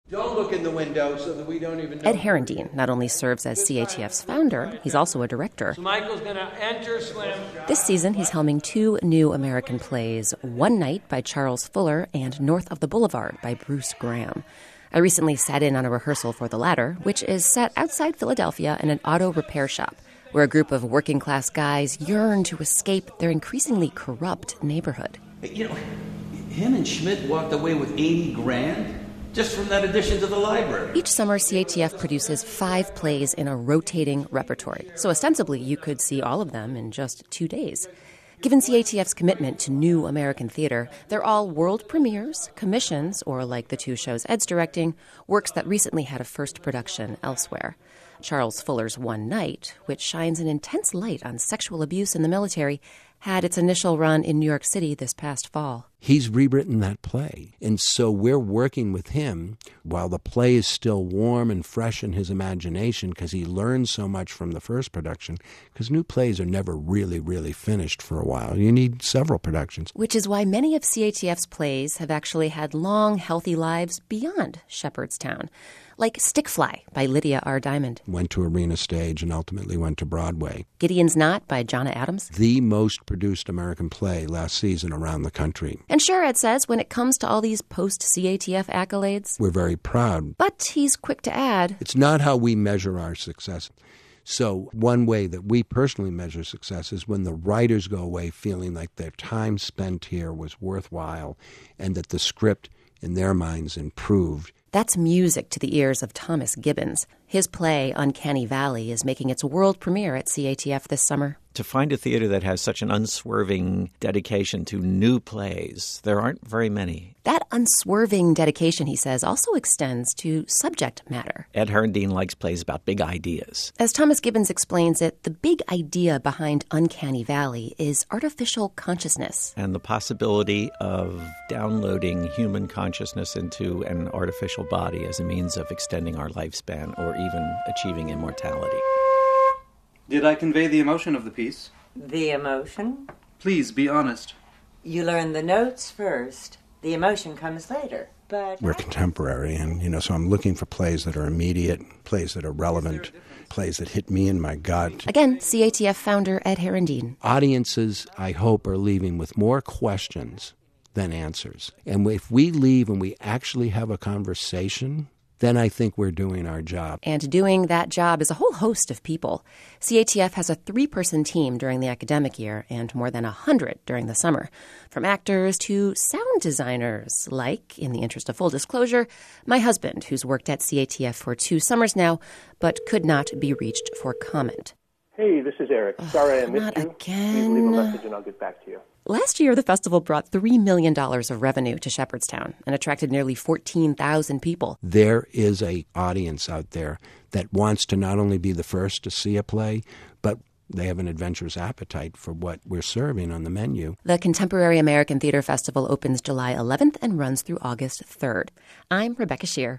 Don't look in the window so that we don't even know. Ed Herendeen not only serves as CATF's founder, he's also a director. So Michael's going to enter Slim. This season, he's helming two new American plays, One Night by Charles Fuller and North of the Boulevard by Bruce Graham. I recently sat in on a rehearsal for the latter, which is set outside Philadelphia in an auto repair shop, where a group of working-class guys yearn to escape their increasingly corrupt neighborhood. You know, him and Schmidt walked away with $80,000 just from that addition to the library. Each summer, CATF produces 5 plays in a rotating repertory, so ostensibly you could see all of them in just 2 days. Given CATF's commitment to new American theater, they're all world premieres, commissions, or like the 2 shows Ed's directing, works that recently had a first production elsewhere. Charles Fuller's One Night, which shines an intense light on sexual abuse in the military, had its initial run in New York City this past fall. He's rewritten that play. And so we're working with him while the play is still warm and fresh in his imagination because he learned so much from the first production, because new plays are never really, really finished for a while. You need several productions. Which is why many of CATF's plays have actually had long, healthy lives beyond Shepherdstown. Like Stickfly by Lydia R. Diamond. Went to Arena Stage and ultimately went to Broadway. Gideon's Knot by Jonna Adams. The most produced American play last season around the country. And sure, Ed says, when it comes to all these post-CATF accolades, we're very proud. But he's quick to add, it's not how we measure our success. So one way that we personally measure success is when the writers go away feeling like their time spent here was worthwhile and that the script in their minds improved. That's music to the ears of Thomas Gibbons. His play, Uncanny Valley, is making its world premiere at CATF this summer. To find a theater that has such an unswerving dedication to new plays, there aren't very many. That unswerving dedication, he says, also extends to subject matter. Ed Herendeen likes plays about big ideas. As Thomas Gibbons explains it, the big idea behind Uncanny Valley is artificial consciousness. And the possibility of downloading human consciousness into an artificial body as a means of extending our lifespan or even achieving immortality. Did I convey the emotion of the piece? The emotion? Please, be honest. You learn the notes first. The emotion comes later. But we're contemporary, and, so I'm looking for plays that are immediate, plays that are relevant, plays that hit me in my gut. Again, CATF founder Ed Herendeen. Audiences, I hope, are leaving with more questions than answers. And if we leave and we actually have a conversation, then I think we're doing our job. And doing that job is a whole host of people. CATF has a 3-person team during the academic year and more than 100 during the summer. From actors to sound designers, like, in the interest of full disclosure, my husband, who's worked at CATF for 2 summers now, but could not be reached for comment. Hey, this is Eric. Sorry I missed not you. Again. Please leave a message and I'll get back to you. Last year, the festival brought $3 million of revenue to Shepherdstown and attracted nearly 14,000 people. There is an audience out there that wants to not only be the first to see a play, but they have an adventurous appetite for what we're serving on the menu. The Contemporary American Theater Festival opens July 11th and runs through August 3rd. I'm Rebecca Shear.